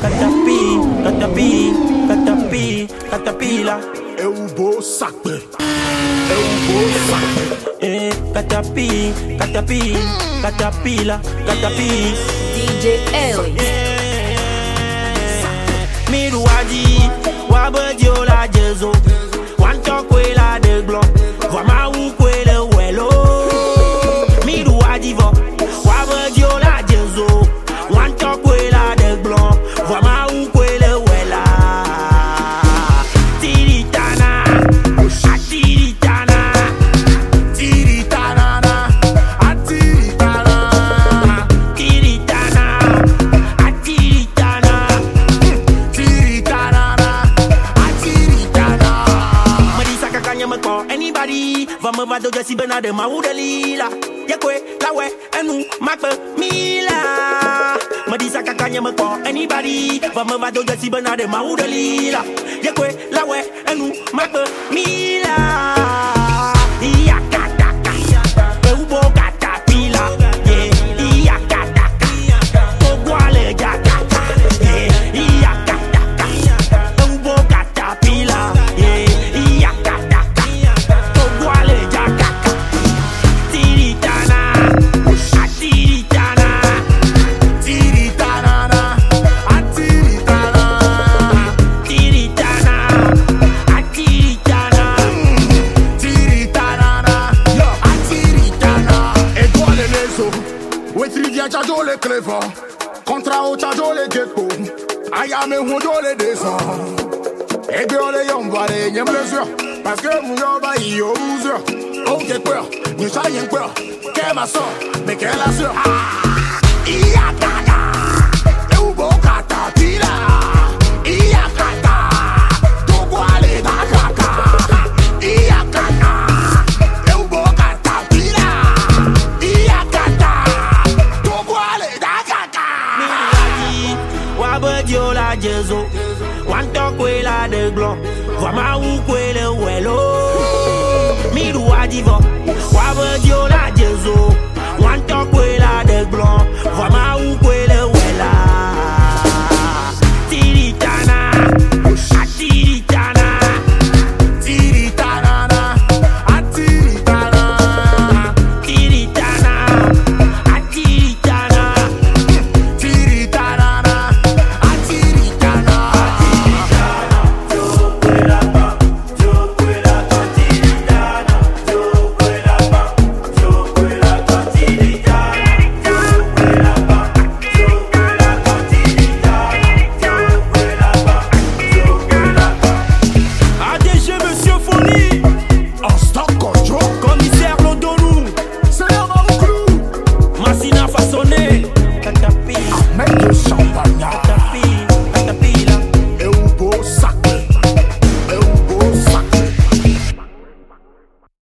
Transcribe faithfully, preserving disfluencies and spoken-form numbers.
Catapi, catapi, catapi, catapila. É o bom saco. É o bom saco. Eh, catapi, catapi, catapila, catapi. D J Ellis. Miru aji, wabadio la jezo. Wanto kwe la de glo. Vama u kwe le welo. Miru aji vo, wabadio la jezo. Wanto kwe la de glo. Vama u kwe le wela. Tiritana, atiritana. Tiritana, atiritana. Tiritana, atiritana. Tiritana, atiritana. Marisa kakanya meko anybody. Vama vado jasi benade ma udelila. Yekwe lawe enu makbe mila. Marisa kakanya meko anybody. Vama vado jasi benade ma udelila. Yekwe lawe enu makbe mila. Iyakataka, eubo katapila. Yeah, iyakataka, ogwale jakaka. Yeah, iyakataka, eubo katapila. Yeah, iyakataka, ogwale jakaka. Tiritana, atiritana. Tiritana, atiritana. Tiritana, atiritana. Tiritana, yo, atiritana. Étoile les eaux. Wetridia chajo le clever. Contra o chajo le gecko. Ayame hundo le descend. Ebe ole yombare nyem le sur. Parce que mon yoba yo bouzer. Ok peur, nous chayen peur. Qu'est ma soeur, mais qu'elle a soeur. Iyakata, eubo katapila. Iyakata, togwale dakaka. Iyakata, eubo katapila. Iyakata, togwale dakaka. Miruaji, wabadio la jezo. Wanto kwe la de glo. Vama u kwe le welo. Miruaji vo, wabadio la jezo. Wanto kwe la de glo. Vama u kwe le wela. Tiritana, atiritana. Tiritana, atiritana. Tiritana, atiritana. Tiritana, atiritana. A D G Monsieur Folie.